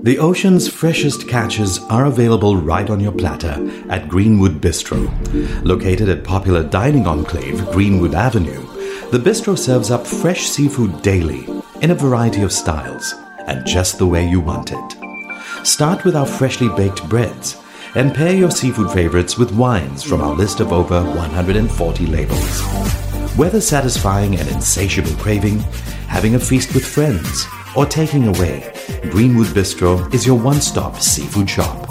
The ocean's freshest catches are available right on your platter at Greenwood Bistro. Located at popular dining enclave Greenwood Avenue, the bistro serves up fresh seafood daily in a variety of styles and just the way you want it. Start with our freshly baked breads and pair your seafood favorites with wines from our list of over 140 labels. Whether satisfying an insatiable craving, having a feast with friends, or taking away, Greenwood Bistro is your one-stop seafood shop.